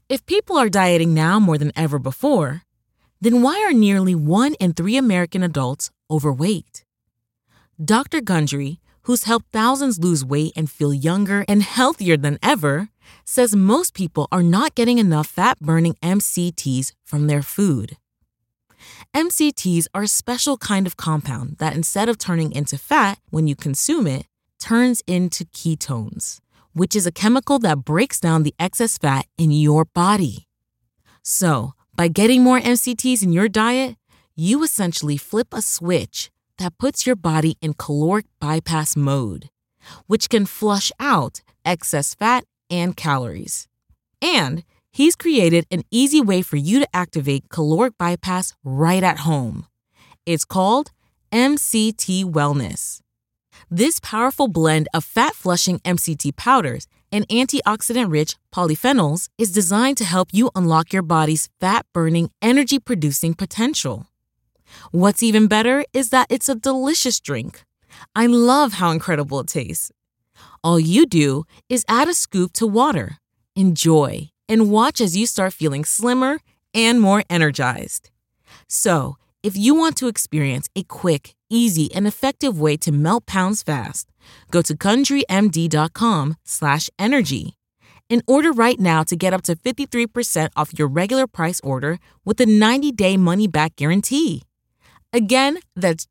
If people are dieting now more than ever before, then why are nearly 1 in 3 American adults overweight? Dr. Gundry, who's helped thousands lose weight and feel younger and healthier than ever, says most people are not getting enough fat-burning MCTs from their food. MCTs are a special kind of compound that instead of turning into fat when you consume it, turns into ketones, which is a chemical that breaks down the excess fat in your body. So, by getting more MCTs in your diet, you essentially flip a switch that puts your body in caloric bypass mode, which can flush out excess fat and calories. And he's created an easy way for you to activate caloric bypass right at home. It's called MCT Wellness. This powerful blend of fat-flushing MCT powders and antioxidant-rich polyphenols is designed to help you unlock your body's fat-burning, energy-producing potential. What's even better is that it's a delicious drink. I love how incredible it tastes. All you do is add a scoop to water, enjoy, and watch as you start feeling slimmer and more energized. So, if you want to experience a quick, easy, and effective way to melt pounds fast, go to GundryMD.com/energy and order right now to get up to 53% off your regular price order with a 90-day money-back guarantee. Again, that's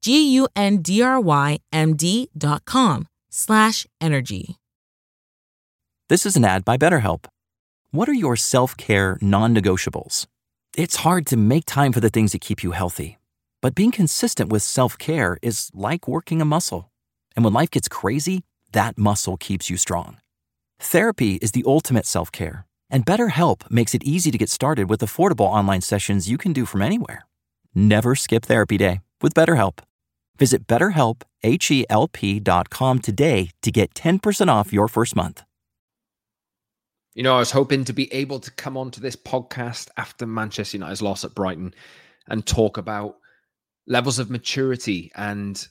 GUNDRYMD.com/energy. This is an ad by BetterHelp. What are your self-care non-negotiables? It's hard to make time for the things that keep you healthy. But being consistent with self-care is like working a muscle. And when life gets crazy, that muscle keeps you strong. Therapy is the ultimate self-care. And BetterHelp makes it easy to get started with affordable online sessions you can do from anywhere. Never skip therapy day with BetterHelp. Visit BetterHelp.com today to get 10% off your first month. You know, I was hoping to be able to come onto this podcast after Manchester United's loss at Brighton and talk about levels of maturity and,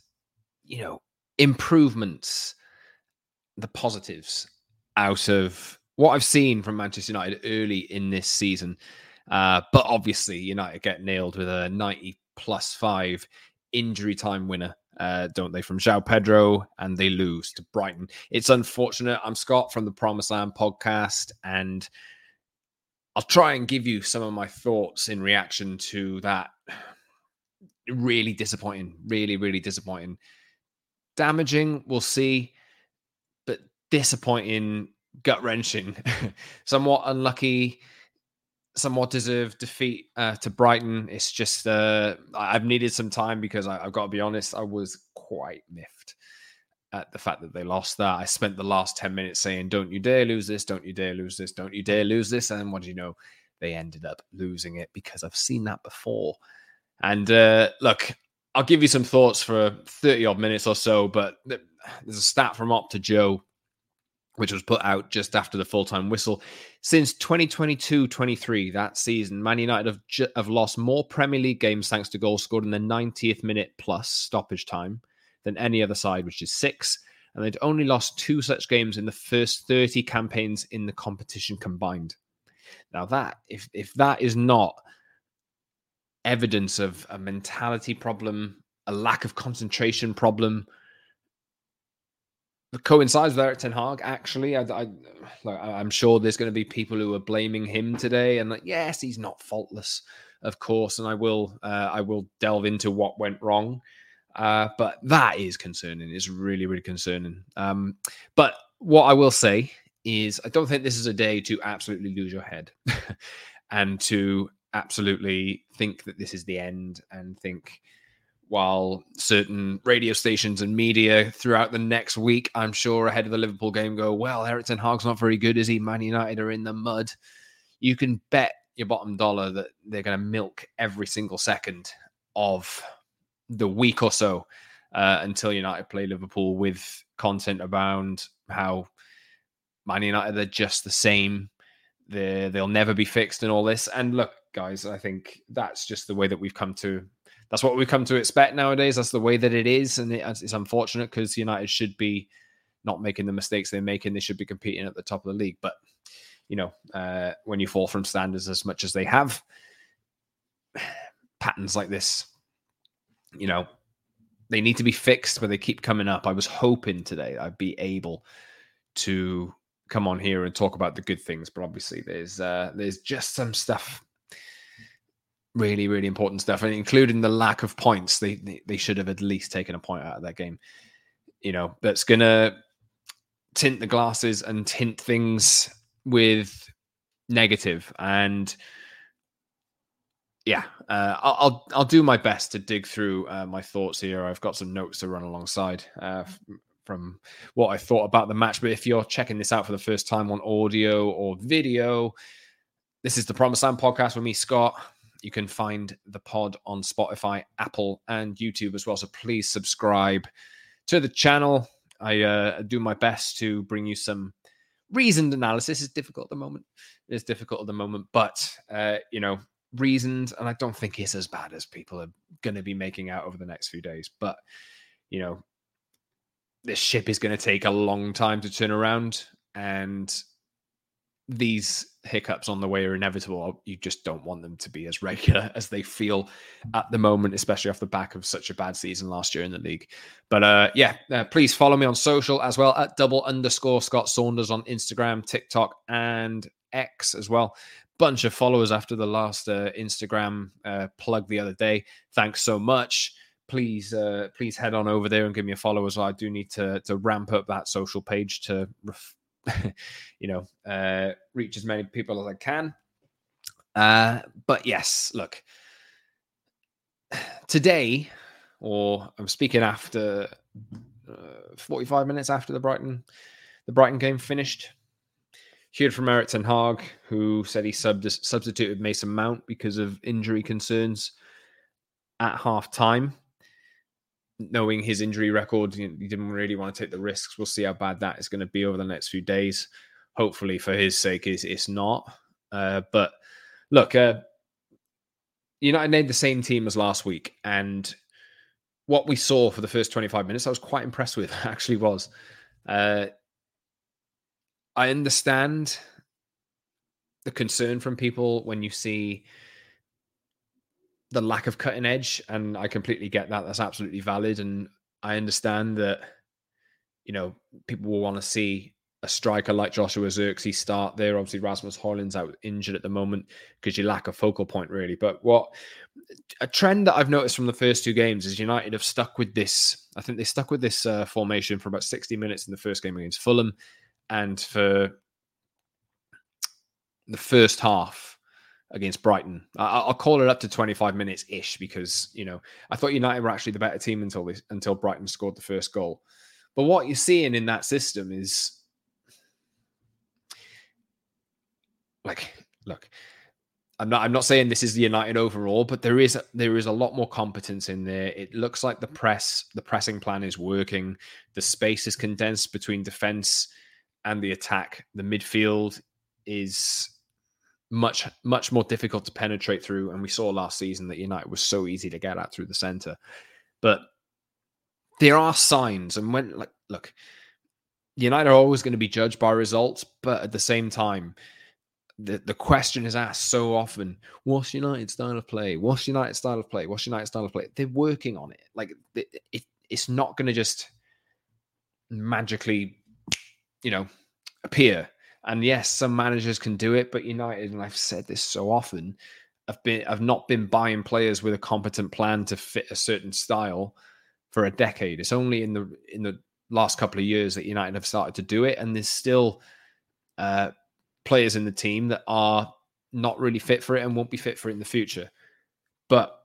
improvements, the positives out of what I've seen from Manchester United early in this season. But obviously, United get nailed with a 90+5 injury time winner, don't they, from João Pedro, and they lose to Brighton. It's unfortunate. I'm Scott from the Promised Land podcast, and I'll try and give you some of my thoughts in reaction to that. Really disappointing. Really, really disappointing. Damaging, we'll see. But disappointing, gut-wrenching. Somewhat unlucky, somewhat deserved defeat to Brighton. It's just, I've needed some time because I've got to be honest, I was quite miffed at the fact that they lost that. I spent the last 10 minutes saying, don't you dare lose this, don't you dare lose this, don't you dare lose this. And what do you know? They ended up losing it because I've seen that before. And look, I'll give you some thoughts for 30 odd minutes or so, but there's a stat from Opta Joe, which was put out just after the full-time whistle. Since 2022-23, that season, Man United have lost more Premier League games thanks to goals scored in the 90th minute plus stoppage time than any other side, which is 6. And they'd only lost 2 such games in the first 30 campaigns in the competition combined. Now that, if that is not evidence of a mentality problem, a lack of concentration problem, that coincides with Erik ten Hag, actually. I'm sure there's going to be people who are blaming him today, and yes, he's not faultless, of course, and I will delve into what went wrong, but that is concerning. It's really, really concerning. But what I will say is I don't think this is a day to absolutely lose your head and to absolutely think that this is the end, and think, while certain radio stations and media throughout the next week, I'm sure ahead of the Liverpool game, go, well, Erik ten Hag's not very good, is he? Man United are in the mud. You can bet your bottom dollar that they're going to milk every single second of the week or so until United play Liverpool with content around how Man United are just the same. They'll never be fixed and all this. And look, guys, I think that's just the way that that's what we've come to expect nowadays. That's the way that it is. And it's unfortunate because United should be not making the mistakes they're making. They should be competing at the top of the league. But, when you fall from standards as much as they have, patterns like this, they need to be fixed, but they keep coming up. I was hoping today I'd be able to come on here and talk about the good things, but obviously there's just some stuff, really, really important stuff, and including the lack of points. They should have at least taken a point out of that game. That's gonna tint the glasses and tint things with negative. And yeah, I'll do my best to dig through my thoughts here. I've got some notes to run alongside from what I thought about the match. But if you're checking this out for the first time on audio or video, this is the Promised Land podcast with me, Scott. You can find the pod on Spotify, Apple, and YouTube as well. So please subscribe to the channel. I do my best to bring you some reasoned analysis. It's difficult at the moment. It's difficult at the moment, but reasoned, and I don't think it's as bad as people are going to be making out over the next few days. But this ship is going to take a long time to turn around, and these hiccups on the way are inevitable. You just don't want them to be as regular as they feel at the moment, especially off the back of such a bad season last year in the league. But please follow me on social as well at _Scott Saunders on Instagram, TikTok, and X as well. Bunch of followers after the last Instagram plug the other day. Thanks so much. Please head on over there and give me a follow as well. I do need to ramp up that social page to reach as many people as I can. But yes, look, today, or I'm speaking after 45 minutes after the Brighton game finished, heard from Erik ten Hag, who said he substituted Mason Mount because of injury concerns at half time. Knowing his injury record, he didn't really want to take the risks. We'll see how bad that is going to be over the next few days. Hopefully, for his sake, it's not. But look, United named the same team as last week, and what we saw for the first 25 minutes, I was quite impressed with. Actually, was. I understand the concern from people when you see the lack of cutting edge, and I completely get that. That's absolutely valid, and I understand that people will want to see a striker like Joshua Zirkzee start there. Obviously, Rasmus Højlund's out injured at the moment because you lack a focal point, really. But a trend that I've noticed from the first two games is United have stuck with this. I think they stuck with this formation for about 60 minutes in the first game against Fulham, and for the first half against Brighton. I'll call it up to 25 minutes-ish because, I thought United were actually the better team until Brighton scored the first goal. But what you're seeing in that system is, look, I'm not saying this is the United overall, but there is a lot more competence in there. It looks like the pressing plan is working. The space is condensed between defense and the attack. The midfield is much, much more difficult to penetrate through. And we saw last season that United was so easy to get at through the center. But there are signs. And look, United are always going to be judged by results. But at the same time, the question is asked so often, what's United's style of play? What's United's style of play? What's United's style of play? They're working on it. It's not going to just magically, appear. And yes, some managers can do it, but United, and I've said this so often, have not been buying players with a competent plan to fit a certain style for a decade. It's only in the last couple of years that United have started to do it, and there's still players in the team that are not really fit for it and won't be fit for it in the future. But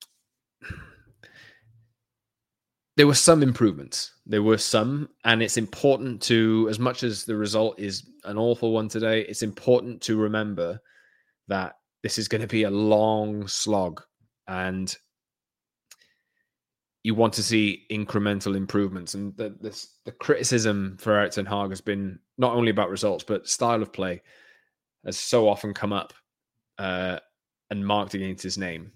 there were some improvements. And it's important to, as much as the result is an awful one today, it's important to remember that this is going to be a long slog, and you want to see incremental improvements. And the criticism for Erik ten Hag has been not only about results, but style of play has so often come up and marked against his name.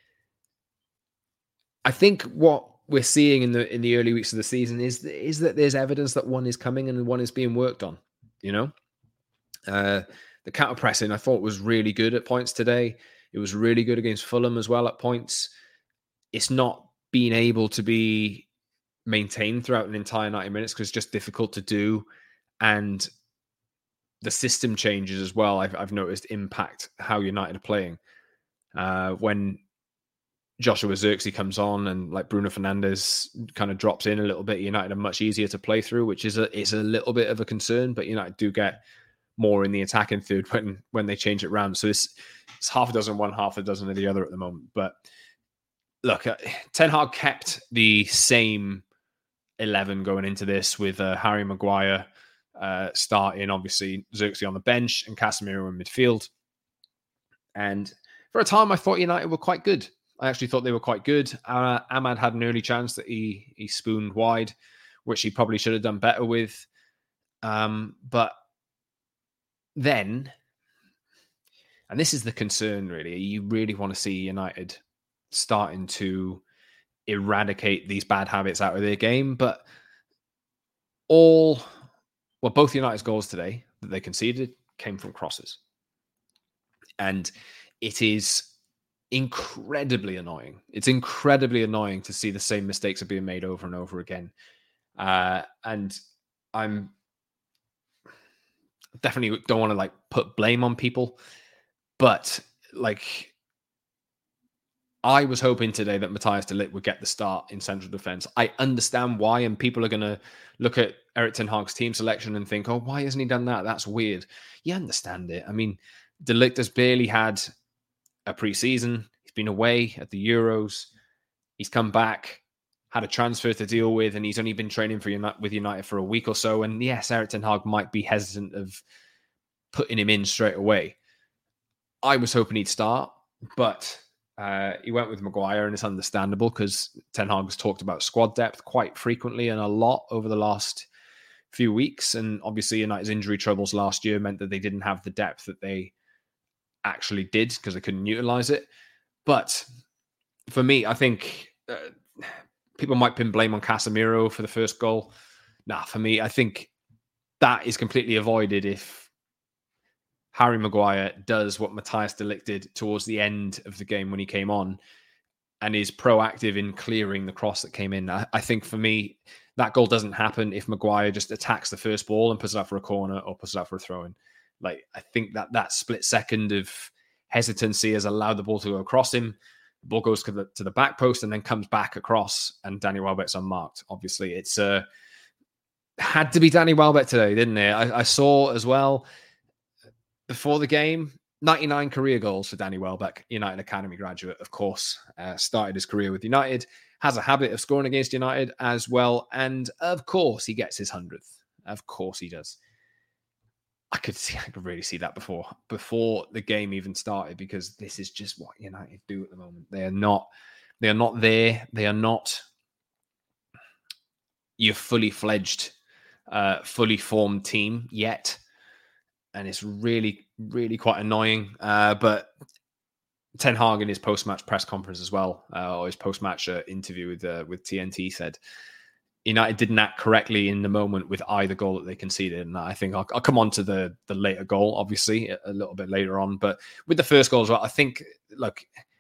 I think what we're seeing in the early weeks of the season is that there's evidence that one is coming and one is being worked on. The counter pressing I thought was really good at points today. It was really good against Fulham as well at points. It's not being able to be maintained throughout an entire 90 minutes because it's just difficult to do. And the system changes as well, I've noticed, impact how United are playing. When Joshua Zirkzee comes on and like Bruno Fernandes kind of drops in a little bit, United are much easier to play through, which is a little bit of a concern, but United do get more in the attacking third when they change it around. So it's half a dozen one, half a dozen of the other at the moment. But look, Ten Hag kept the same 11 going into this with Harry Maguire starting, obviously Zirkzee on the bench and Casemiro in midfield. And for a time, I thought United were quite good. I actually thought they were quite good. Ahmad had an early chance that he spooned wide, which he probably should have done better with. But then, and this is the concern really, you really want to see United starting to eradicate these bad habits out of their game. But both United's goals today that they conceded came from crosses. And it is incredibly annoying. It's incredibly annoying to see the same mistakes are being made over and over again. And I'm definitely don't want to like put blame on people, but like I was hoping today that Matthias de Ligt would get the start in central defense. I understand why, and people are going to look at Erik ten Hag's team selection and think, oh, why hasn't he done that? That's weird. You understand it. I mean, de Ligt has barely had a pre-season. He's been away at the Euros. He's come back, had a transfer to deal with, and he's only been training with United for a week or so. And yes, Erik ten Hag might be hesitant of putting him in straight away. I was hoping he'd start, but he went with Maguire, and it's understandable because Ten Hag has talked about squad depth quite frequently and a lot over the last few weeks. And obviously United's injury troubles last year meant that they didn't have the depth that they actually did because they couldn't utilize it. But for me, I think people might pin blame on Casemiro for the first goal. For me, I think that is completely avoided if Harry Maguire does what Matthias de Ligt did towards the end of the game when he came on and is proactive in clearing the cross that came in. I think for me, that goal doesn't happen if Maguire just attacks the first ball and puts it out for a corner or puts it out for a throw-in. Like, I think that split second of hesitancy has allowed the ball to go across him. The ball goes to the back post and then comes back across, and Danny Welbeck's unmarked. Obviously, it's had to be Danny Welbeck today, didn't it? I saw as well before the game, 99 career goals for Danny Welbeck, United Academy graduate, of course. Started his career with United, has a habit of scoring against United as well, and of course he gets his 100th. Of course he does. I could really see that before the game even started, because this is just what United do at the moment. They are not there. They are not your fully fledged, fully formed team yet. And it's really, really quite annoying. But Ten Hag in his post-match press conference as well, or his post-match interview with TNT said, United didn't act correctly in the moment with either goal that they conceded. And I think I'll come on to the later goal, obviously, a little bit later on. But with the first goal as well, I think, look,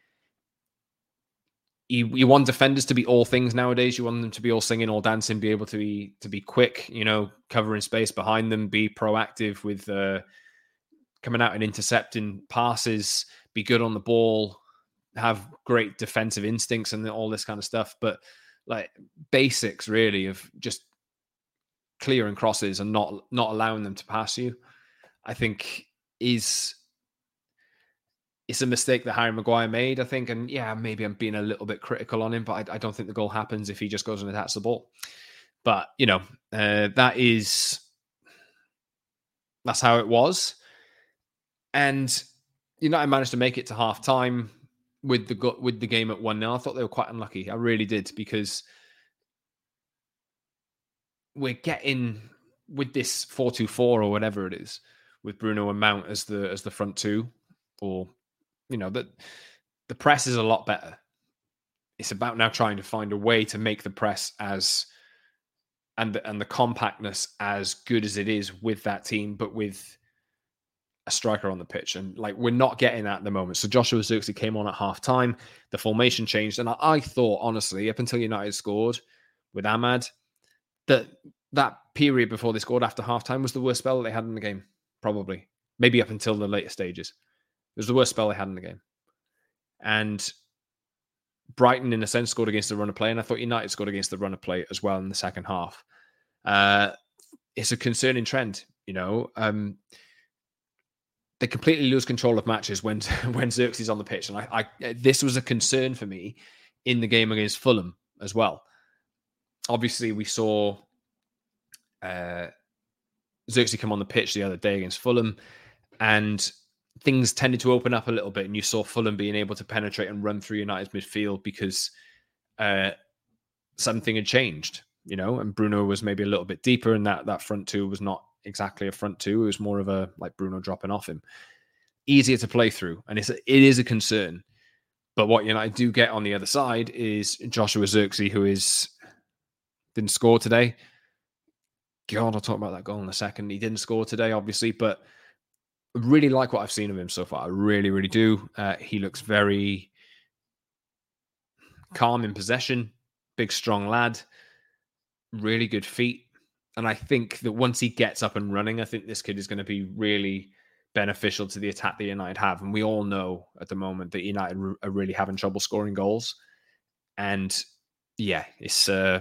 you want defenders to be all things nowadays. You want them to be all singing, all dancing, be able to be quick, covering space behind them, be proactive with coming out and intercepting passes, be good on the ball, have great defensive instincts and all this kind of stuff. But like basics really of just clearing crosses and not allowing them to pass you, I think it's a mistake that Harry Maguire made, I think. And yeah, maybe I'm being a little bit critical on him, but I don't think the goal happens if he just goes and attacks the ball. But, that's how it was. And United managed to make it to half time with the game at 1-0. I thought they were quite unlucky. I really did, because we're getting with this 4-2-4 or whatever it is, with Bruno and Mount as the front two, or the press is a lot better. It's about now trying to find a way to make the press and the compactness as good as it is with that team, but with a striker on the pitch. And like, we're not getting that at the moment. So Joshua Zirkzee came on at half time. The formation changed. And I thought, honestly, up until United scored with Ahmad, that period before they scored after half time was the worst spell that they had in the game. Probably. Maybe up until the later stages. It was the worst spell they had in the game. And Brighton, in a sense, scored against the run of play. And I thought United scored against the run of play as well in the second half. It's a concerning trend, you know. They completely lose control of matches when Xerxes on the pitch. And I this was a concern for me in the game against Fulham as well. Obviously, we saw Xerxes come on the pitch the other day against Fulham, and things tended to open up a little bit, and you saw Fulham being able to penetrate and run through United's midfield because something had changed, you know, and Bruno was maybe a little bit deeper, and that front two was not exactly a front two. It was more of a, like, Bruno dropping off him. Easier to play through, and it is a concern. But what United do get on the other side is Joshua Zirkzee, who didn't score today. God, I'll talk about that goal in a second. He didn't score today, obviously, but I really like what I've seen of him so far. I really, really do. He looks very calm in possession, big, strong lad, really good feet. And I think that once he gets up and running, I think this kid is going to be really beneficial to the attack that United have. And we all know at the moment that United are really having trouble scoring goals. And yeah, it's going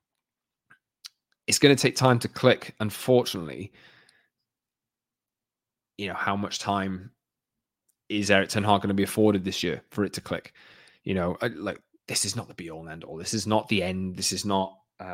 to take time to click. Unfortunately, you know, how much time is Erik ten Hag going to be afforded this year for it to click? You know, like, this is not the be all and end all. This is not the end. This is not.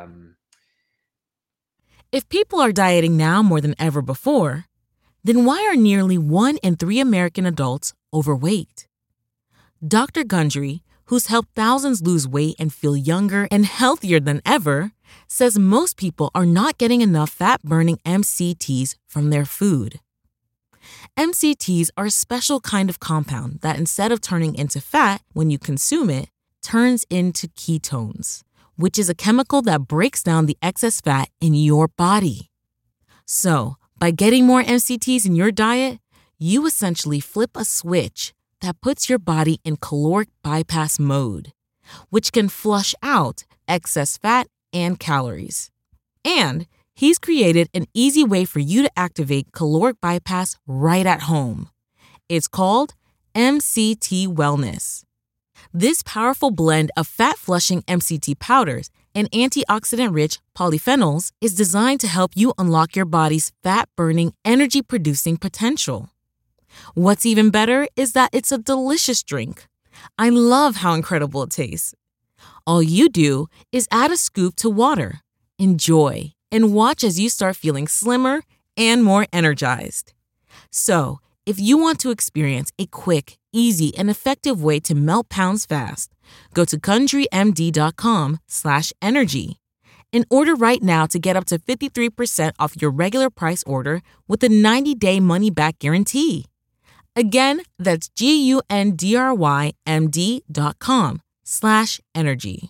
If people are dieting now more than ever before, then why are nearly 1 in 3 American adults overweight? Dr. Gundry, who's helped thousands lose weight and feel younger and healthier than ever, says most people are not getting enough fat-burning MCTs from their food. MCTs are a special kind of compound that, instead of turning into fat when you consume it, turns into ketones, which is a chemical that breaks down the excess fat in your body. So, by getting more MCTs in your diet, you essentially flip a switch that puts your body in caloric bypass mode, which can flush out excess fat and calories. And he's created an easy way for you to activate caloric bypass right at home. It's called MCT Wellness. This powerful blend of fat-flushing MCT powders and antioxidant-rich polyphenols is designed to help you unlock your body's fat-burning, energy-producing potential. What's even better is that it's a delicious drink. I love how incredible it tastes. All you do is add a scoop to water, enjoy, and watch as you start feeling slimmer and more energized. So, if you want to experience a quick, easy, and effective way to melt pounds fast, go to GundryMD.com/energy and order right now to get up to 53% off your regular price order with a 90-day money-back guarantee. Again, that's GUNDRYMD.com/energy.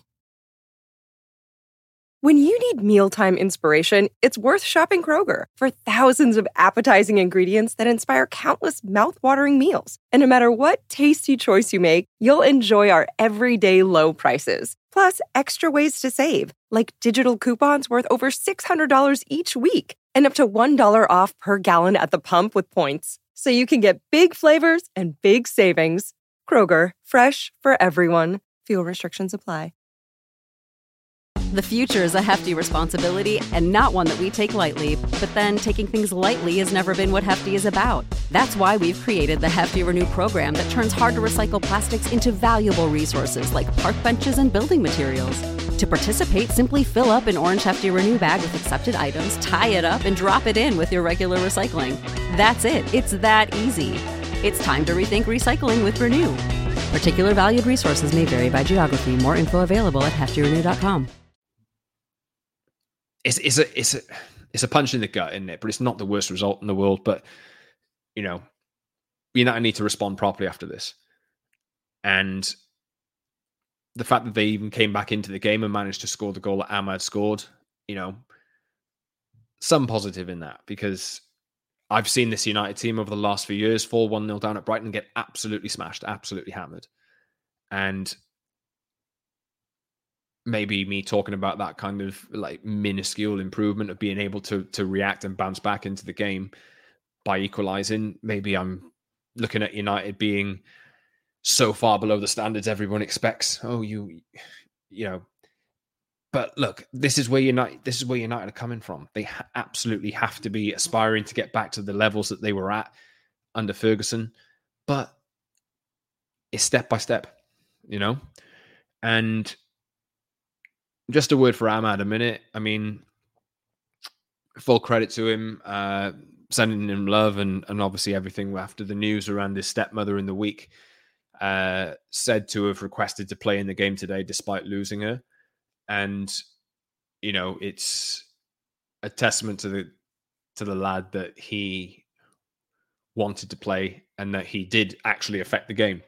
When you need mealtime inspiration, it's worth shopping Kroger for thousands of appetizing ingredients that inspire countless mouth-watering meals. And no matter what tasty choice you make, you'll enjoy our everyday low prices. Plus, extra ways to save, like digital coupons worth over $600 each week and up to $1 off per gallon at the pump with points. So you can get big flavors and big savings. Kroger, fresh for everyone. Fuel restrictions apply. The future is a hefty responsibility and not one that we take lightly. But then taking things lightly has never been what Hefty is about. That's why we've created the Hefty Renew program that turns hard-to-recycle plastics into valuable resources like park benches and building materials. To participate, simply fill up an orange Hefty Renew bag with accepted items, tie it up, and drop it in with your regular recycling. That's it. It's that easy. It's time to rethink recycling with Renew. Particular valued resources may vary by geography. More info available at heftyrenew.com. It's a punch in the gut, isn't it? But it's not the worst result in the world. But, you know, United need to respond properly after this. And the fact that they even came back into the game and managed to score the goal that Ahmad scored, you know, some positive in that, because I've seen this United team over the last few years fall 1-0 down at Brighton and get absolutely smashed, absolutely hammered. And maybe me talking about that kind of like minuscule improvement of being able to react and bounce back into the game by equalizing. Maybe I'm looking at United being so far below the standards everyone expects. Oh, you know. But look, this is where United are coming from. They absolutely have to be aspiring to get back to the levels that they were at under Ferguson. But it's step by step, you know? And just a word for Amad a minute. I mean, full credit to him, sending him love and obviously everything after the news around his stepmother in the week, said to have requested to play in the game today despite losing her. And, you know, it's a testament to the lad that he wanted to play and that he did actually affect the game.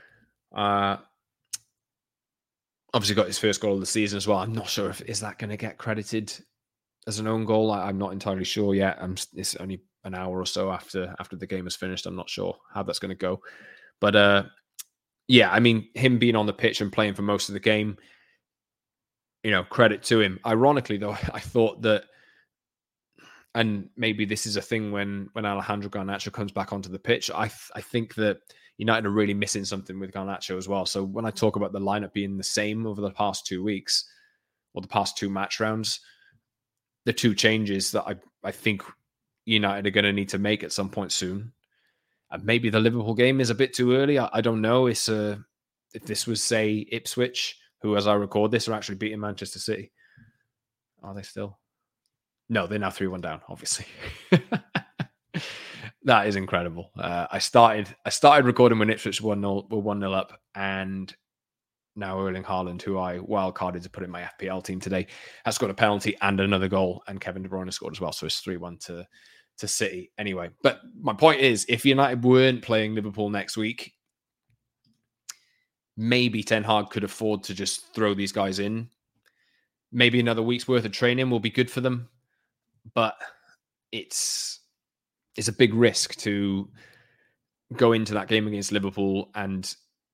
Obviously got his first goal of the season as well. I'm not sure is that going to get credited as an own goal. I'm not entirely sure yet. It's only an hour or so after the game is finished. I'm not sure how that's going to go. But yeah, I mean, him being on the pitch and playing for most of the game, you know, credit to him. Ironically, though, I thought that, and maybe this is a thing when Alejandro Garnacho comes back onto the pitch, I think that United are really missing something with Garnacho as well. So when I talk about the lineup being the same over the past 2 weeks, or the past 2 match rounds, the 2 changes that I think United are going to need to make at some point soon. And maybe the Liverpool game is a bit too early. I don't know. If this was, say, Ipswich, who, as I record this, are actually beating Manchester City. Are they still? No, they're now 3-1 down, obviously. That is incredible. I started recording when Ipswich were 1-0 up, and now Erling Haaland, who I wildcarded to put in my FPL team today, has scored a penalty and another goal, and Kevin De Bruyne has scored as well. So it's 3-1 to City. Anyway, but my point is, if United weren't playing Liverpool next week, maybe Ten Hag could afford to just throw these guys in. Maybe another week's worth of training will be good for them, but it's a big risk to go into that game against Liverpool and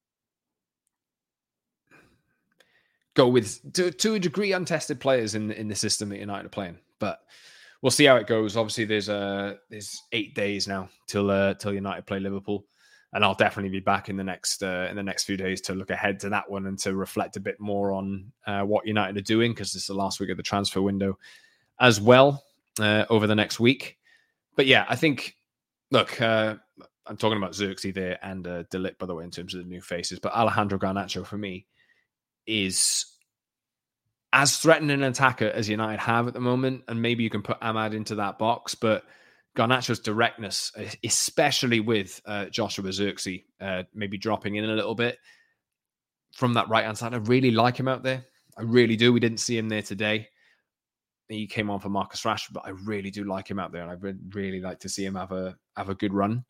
go with, to a degree, untested players in the system that United are playing. But we'll see how it goes. Obviously, there's 8 days now till United play Liverpool, and I'll definitely be back in the next few days to look ahead to that one and to reflect a bit more on what United are doing, because it's the last week of the transfer window as well over the next week. But yeah, I think, look, I'm talking about Xerxes there and De Ligt, by the way, in terms of the new faces. But Alejandro Garnacho, for me, is as threatening an attacker as United have at the moment. And maybe you can put Amad into that box. But Garnacho's directness, especially with Joshua Xerxes, maybe dropping in a little bit from that right-hand side. I really like him out there. I really do. We didn't see him there today. He came on for Marcus Rashford, but I really do like him out there, and I would really like to see him have a good run.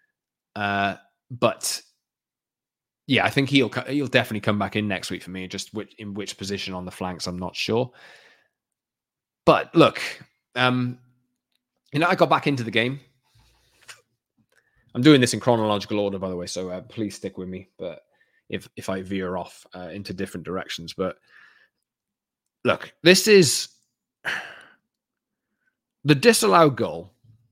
But yeah, I think he'll definitely come back in next week for me. Just in which position on the flanks, I'm not sure. But look, I got back into the game. I'm doing this in chronological order, by the way, so please stick with me. But if I veer off into different directions, but look, this is. The disallowed goal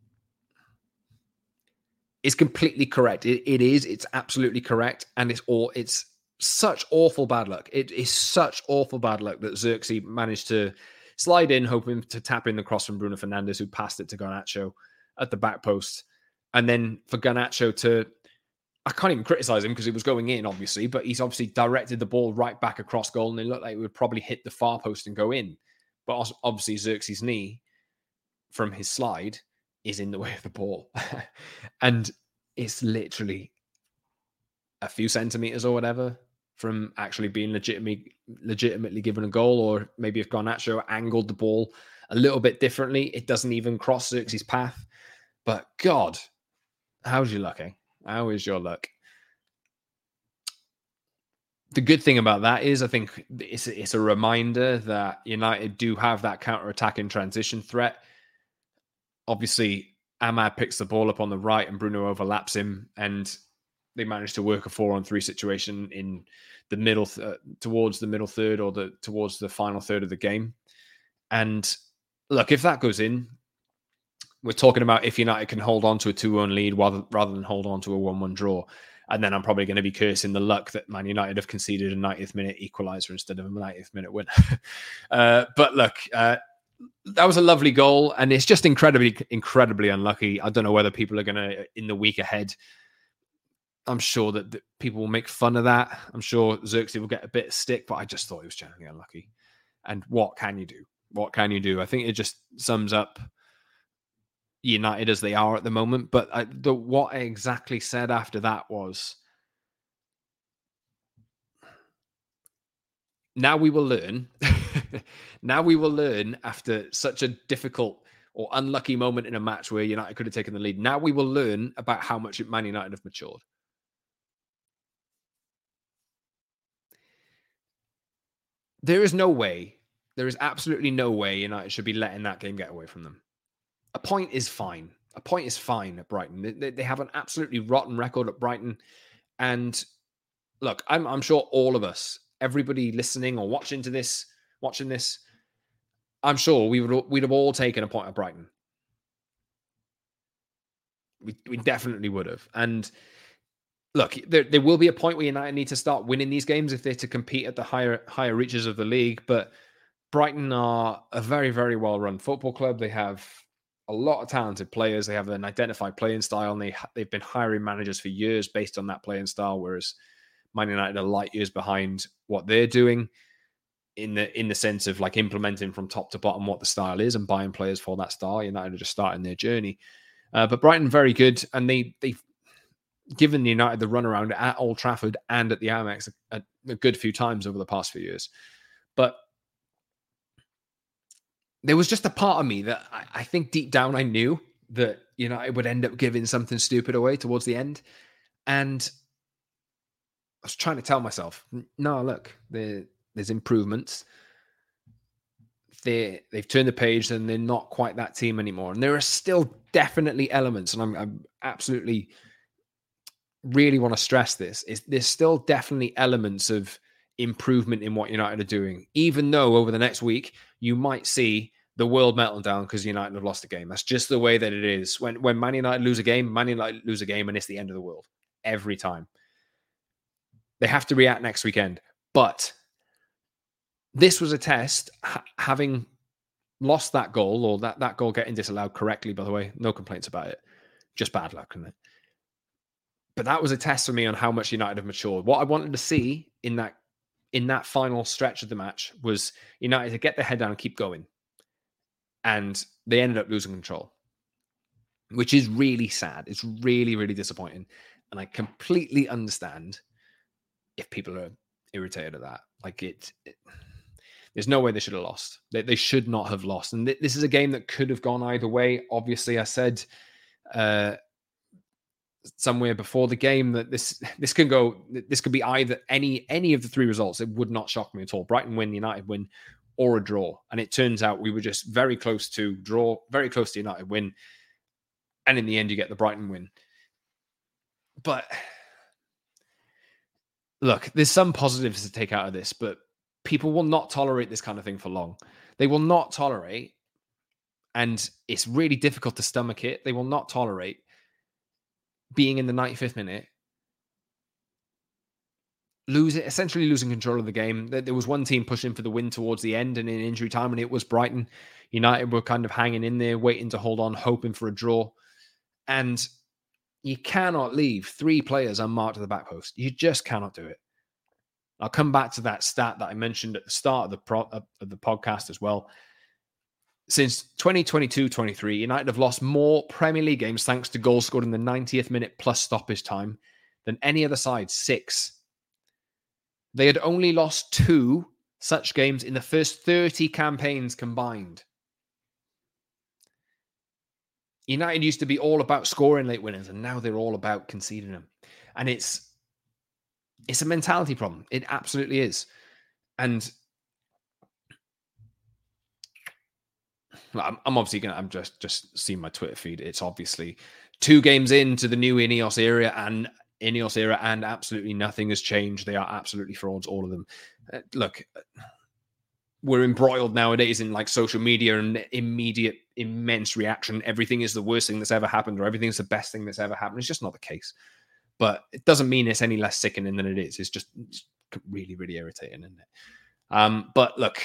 is completely correct. It's absolutely correct. And it's such awful bad luck. It is such awful bad luck that Xerxes managed to slide in, hoping to tap in the cross from Bruno Fernandes, who passed it to Garnacho at the back post. And then for Garnacho to, I can't even criticize him because he was going in, obviously, but he's obviously directed the ball right back across goal, and it looked like it would probably hit the far post and go in. But obviously Xerxes' knee from his slide is in the way of the ball. And it's literally a few centimeters or whatever from actually being legitimately given a goal. Or maybe if Garnacho angled the ball a little bit differently, it doesn't even cross Xerxes' path. But God, how's your luck, eh? How is your luck? The good thing about that is, I think it's a reminder that United do have that counter-attacking transition threat. Obviously, Ahmad picks the ball up on the right and Bruno overlaps him, and they manage to work a 4-on-3 situation in the middle, towards the middle third or towards the final third of the game. And look, if that goes in, we're talking about if United can hold on to a 2-1 lead rather than hold on to a 1-1 draw. And then I'm probably going to be cursing the luck that Man United have conceded a 90th minute equaliser instead of a 90th minute win. But look, that was a lovely goal, and it's just incredibly unlucky. I don't know whether people are going to, in the week ahead, I'm sure that people will make fun of that. I'm sure Xerxes will get a bit of stick, but I just thought it was generally unlucky. And what can you do? What can you do? I think it just sums up United as they are at the moment. But what I exactly said after that was, now we will learn. Now we will learn after such a difficult or unlucky moment in a match where United could have taken the lead. Now we will learn about how much Man United have matured. There is absolutely no way United should be letting that game get away from them. A point is fine. A point is fine at Brighton. They have an absolutely rotten record at Brighton. And look, I'm sure all of us, everybody listening or watching this, I'm sure we'd have all taken a point at Brighton. We definitely would have. And look, there will be a point where United need to start winning these games if they're to compete at the higher reaches of the league. But Brighton are a very, very well-run football club. They have a lot of talented players. They have an identified playing style, and they've been hiring managers for years based on that playing style, whereas Man United are light years behind what they're doing in the sense of like implementing from top to bottom what the style is and buying players for that style. United are just starting their journey. But Brighton, very good, and they've given United the runaround at Old Trafford and at the Amex a good few times over the past few years. But there was just a part of me that I think deep down I knew that United would end up giving something stupid away towards the end. And I was trying to tell myself, no, look, there's improvements. They've turned the page and they're not quite that team anymore. And there are still definitely elements, and I'm absolutely really want to stress this, is there's still definitely elements of improvement in what United are doing, even though over the next week you might see the world melting down because United have lost a game. That's just the way that it is. When Man United lose a game, and it's the end of the world every time. They have to react next weekend. But this was a test, having lost that goal, or that goal getting disallowed correctly, by the way, no complaints about it. Just bad luck, isn't it? But that was a test for me on how much United have matured. What I wanted to see in that final stretch of the match was United to get their head down and keep going. And they ended up losing control, which is really sad. It's really, really disappointing. And I completely understand if people are irritated at that. Like there's no way they should have lost. They should not have lost. And this is a game that could have gone either way. Obviously, I said somewhere before the game that this could be either any of the three results. It would not shock me at all. Brighton win, United win, or a draw. And it turns out we were just very close to draw, very close to United win. And in the end, you get the Brighton win. But look, there's some positives to take out of this, but people will not tolerate this kind of thing for long. They will not tolerate, and it's really difficult to stomach it. They will not tolerate being in the 95th minute, essentially losing control of the game. There was one team pushing for the win towards the end and in injury time, and it was Brighton. United were kind of hanging in there, waiting to hold on, hoping for a draw. And you cannot leave 3 players unmarked at the back post. You just cannot do it. I'll come back to that stat that I mentioned at the start of the podcast as well. Since 2022-23, United have lost more Premier League games thanks to goals scored in the 90th minute plus stoppage time than any other side, 6. They had only lost 2 such games in the first 30 campaigns combined. United used to be all about scoring late winners, and now they're all about conceding them. And it's a mentality problem. It absolutely is. And I'm obviously gonna. I'm just seeing my Twitter feed. It's obviously 2 games into the new Ineos era, and absolutely nothing has changed. They are absolutely frauds, all of them. Look, we're embroiled nowadays in like social media and immediate, immense reaction. Everything is the worst thing that's ever happened, or everything is the best thing that's ever happened. It's just not the case. But it doesn't mean it's any less sickening than it is. It's just really, really irritating, isn't it? But look.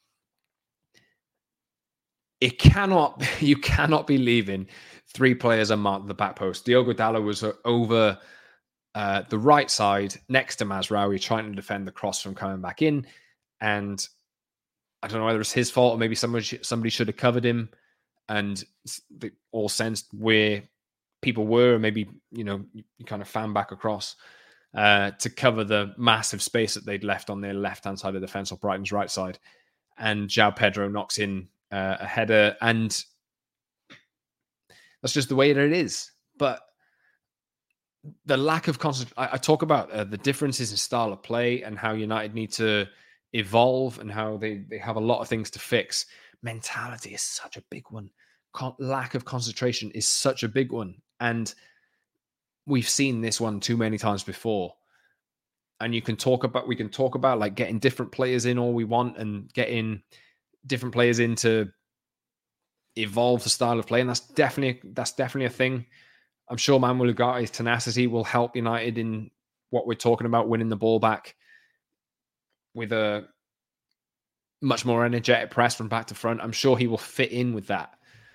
You cannot be leaving 3 players unmarked at the back post. Diogo Dalot was over the right side next to Mazraoui, trying to defend the cross from coming back in. And I don't know whether it's his fault or maybe somebody should have covered him, and they all sensed where people were. Maybe, you kind of fan back across to cover the massive space that they'd left on their left-hand side of the defence, or Brighton's right side. And João Pedro knocks in a header, and that's just the way that it is. But the lack of concentration, I talk about the differences in style of play and how United need to evolve and how they have a lot of things to fix. Mentality is such a big one. Lack of concentration is such a big one. And we've seen this one too many times before. And we can talk about like getting different players in all we want, and getting different players in to evolve the style of play, and that's definitely a thing. I'm sure Manuel Ugarte's tenacity will help United in what we're talking about, winning the ball back with a much more energetic press from back to front. I'm sure he will fit in with that.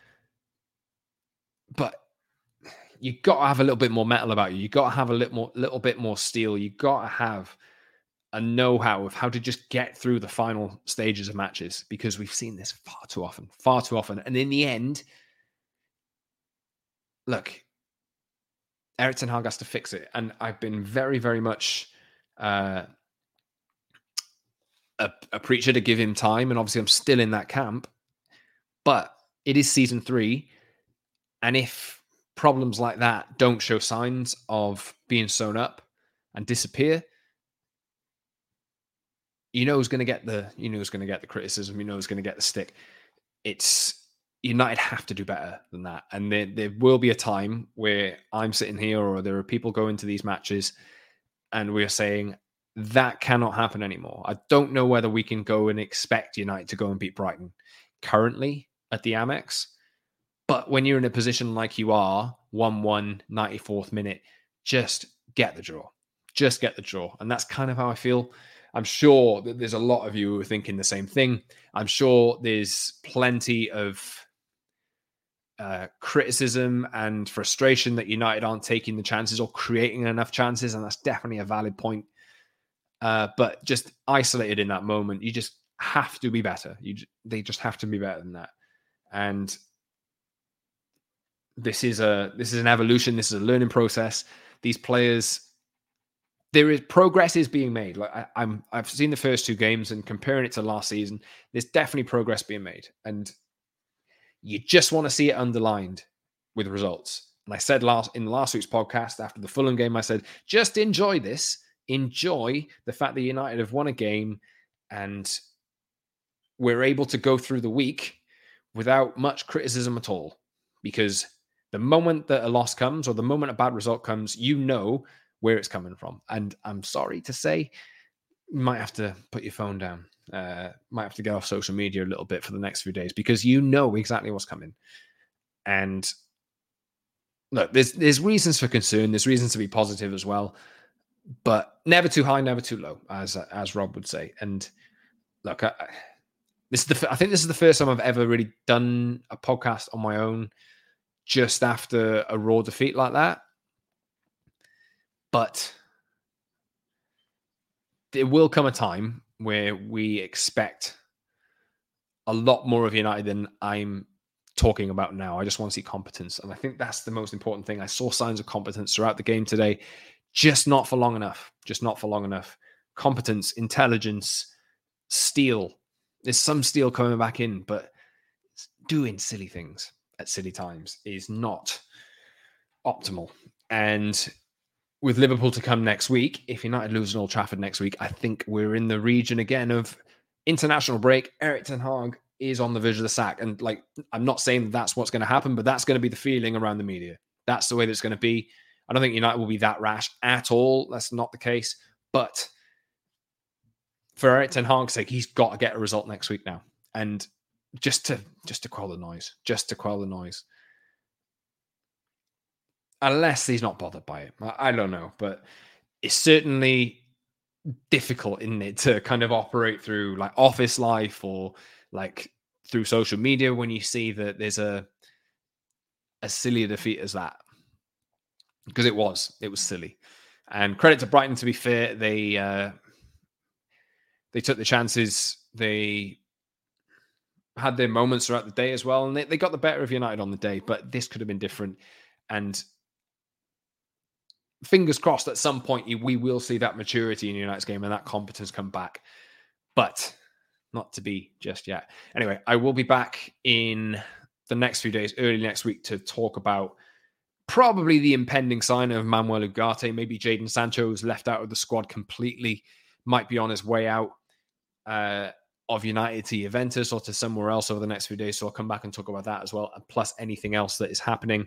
But you got to have a little bit more metal about you. You got to have a little bit more steel. You got to have a know-how of how to just get through the final stages of matches, because we've seen this far too often. And in the end, look, Erik ten Hag has to fix it. And I've been very, very much a preacher to give him time. And obviously I'm still in that camp, but it is season 3. And if problems like that don't show signs of being sewn up and disappear, who's going to get the criticism. Who's going to get the stick. It's United have to do better than that. And there will be a time where I'm sitting here, or there are people going to these matches, and we're saying that cannot happen anymore. I don't know whether we can go and expect United to go and beat Brighton currently at the Amex. But when you're in a position like you are, 1-1, 94th minute, just get the draw. Just get the draw. And that's kind of how I feel. I'm sure that there's a lot of you who are thinking the same thing. I'm sure there's plenty of criticism and frustration that United aren't taking the chances or creating enough chances, and that's definitely a valid point. But just isolated in that moment, you just have to be better. They just have to be better than that. And this is an evolution. This is a learning process. These players, progress is being made. Like I've seen the first 2 games, and comparing it to last season, there's definitely progress being made, and you just want to see it underlined with results. And I said in last week's podcast after the Fulham game, I said, just enjoy this. Enjoy the fact that United have won a game, and we're able to go through the week without much criticism at all. Because the moment that a loss comes, or the moment a bad result comes, where it's coming from. And I'm sorry to say, you might have to put your phone down. Might have to get off social media a little bit for the next few days, because you know exactly what's coming. And look, there's reasons for concern. There's reasons to be positive as well, but never too high, never too low, as Rob would say. And look, I think this is the first time I've ever really done a podcast on my own just after a raw defeat like that. But there will come a time where we expect a lot more of United than I'm talking about now. I just want to see competence. And I think that's the most important thing. I saw signs of competence throughout the game today, just not for long enough. Competence, intelligence, steel. There's some steel coming back in, but doing silly things at silly times is not optimal. And with Liverpool to come next week, if United lose in Old Trafford next week, I think we're in the region again of international break. Erik ten Hag is on the verge of the sack. And like, I'm not saying that's what's going to happen, but that's going to be the feeling around the media. That's the way that it's going to be. I don't think United will be that rash at all. That's not the case. But for Erik ten Hag's sake, he's got to get a result next week now. And just to quell the noise. Just to quell the noise. Unless he's not bothered by it. I don't know. But it's certainly difficult, isn't it, to kind of operate through like office life or like through social media when you see that there's a silly defeat as that. Because it was silly. And credit to Brighton, to be fair, they took the chances. They had their moments throughout the day as well, and they got the better of United on the day, but this could have been different. And fingers crossed at some point we will see that maturity in United's game and that competence come back. But not to be just yet. Anyway, I will be back in the next few days, early next week, to talk about probably the impending sign of Manuel Ugarte. Maybe Jadon Sancho's left out of the squad completely, might be on his way out of United to Juventus or to somewhere else over the next few days. So I'll come back and talk about that as well, and plus anything else that is happening.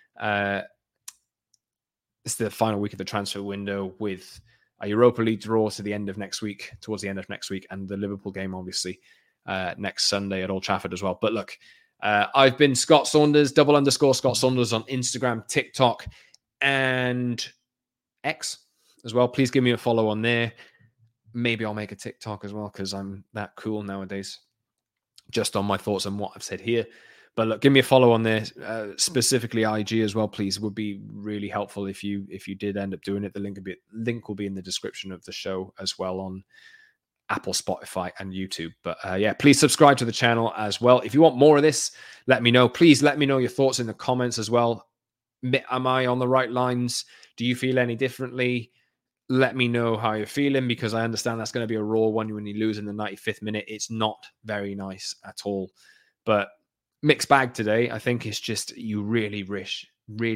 It's the final week of the transfer window with a Europa League draw to the end of next week, towards the end of next week, and the Liverpool game, obviously, next Sunday at Old Trafford as well. But look, I've been Scott Saunders, _Scott Saunders on Instagram, TikTok, and X as well. Please give me a follow on there. Maybe I'll make a TikTok as well because I'm that cool nowadays, just on my thoughts on what I've said here. But look, give me a follow on there, specifically IG as well, please. It would be really helpful if you did end up doing it. The link will be in the description of the show as well on Apple, Spotify, and YouTube. But yeah, please subscribe to the channel as well. If you want more of this, let me know. Please let me know your thoughts in the comments as well. Am I on the right lines? Do you feel any differently? Let me know how you're feeling, because I understand that's going to be a raw one when you lose in the 95th minute. It's not very nice at all. But mixed bag today. I think it's just you really wish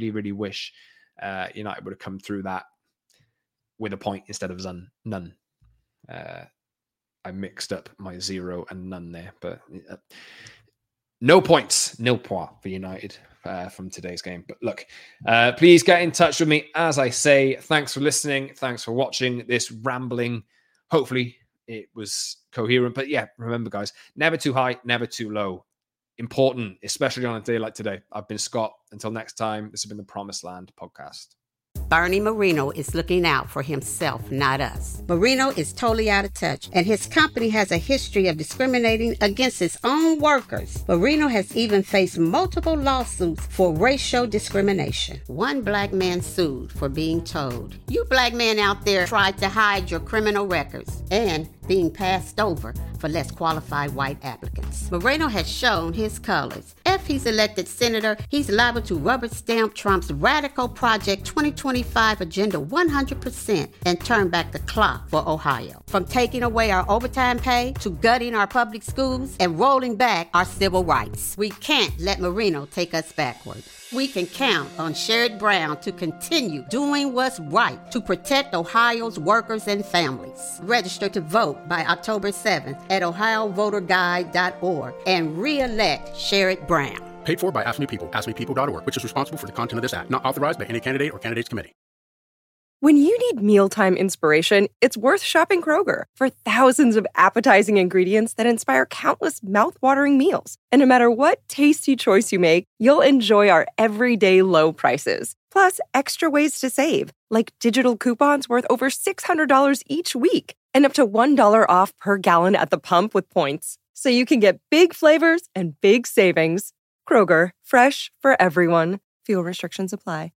United would have come through that with a point instead of none. I mixed up my 0 and none there, but no points, nil point for United from today's game. But look, please get in touch with me. As I say, thanks for listening. Thanks for watching this rambling. Hopefully it was coherent. But yeah, remember, guys, never too high, never too low. Important, especially on a day like today. I've been Scott. Until next time, this has been the Promised Land podcast. Bernie Marino is looking out for himself, not us. Marino is totally out of touch, and his company has a history of discriminating against its own workers. Marino has even faced multiple lawsuits for racial discrimination. One black man sued for being told, "You black men out there tried to hide your criminal records," and being passed over for less qualified white applicants. Moreno has shown his colors. If he's elected senator, he's liable to rubber stamp Trump's Radical Project 2025 agenda 100% and turn back the clock for Ohio. From taking away our overtime pay to gutting our public schools and rolling back our civil rights. We can't let Marino take us backward. We can count on Sherrod Brown to continue doing what's right to protect Ohio's workers and families. Register to vote by October 7th at ohiovoterguide.org and re-elect Sherrod Brown. Paid for by Ask Me People, askmepeople.org, which is responsible for the content of this act. Not authorized by any candidate or candidates committee. When you need mealtime inspiration, it's worth shopping Kroger for thousands of appetizing ingredients that inspire countless mouth-watering meals. And no matter what tasty choice you make, you'll enjoy our everyday low prices. Plus, extra ways to save, like digital coupons worth over $600 each week and up to $1 off per gallon at the pump with points. So you can get big flavors and big savings. Kroger, fresh for everyone. Fuel restrictions apply.